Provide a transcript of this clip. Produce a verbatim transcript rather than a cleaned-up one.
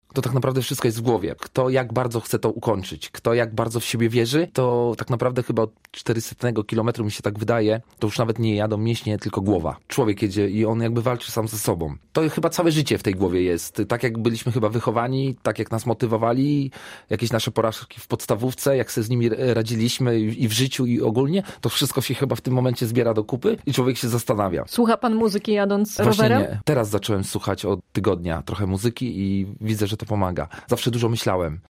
to tak naprawdę wszystko jest w głowie. Kto jak bardzo chce to ukończyć, kto jak bardzo w siebie wierzy, to tak naprawdę chyba od czterysta kilometrów mi się tak wydaje, to już nawet nie jadą mięśnie, tylko głowa. Człowiek jedzie i on jakby walczy sam ze sobą. To chyba całe życie w tej głowie jest. Tak jak byliśmy chyba wychowani, tak jak nas motywowali, jakieś nasze porażki w podstawówce, jak sobie z nimi radziliśmy i w życiu i ogólnie, to wszystko się chyba w tym momencie zbiera do kupy i człowiek się zastanawia. Słucha pan muzyki jadąc Właśnie rowerem? Nie. Teraz zacząłem słuchać od tygodnia trochę muzyki i widzę, że to pomaga. Zawsze dużo myślałem.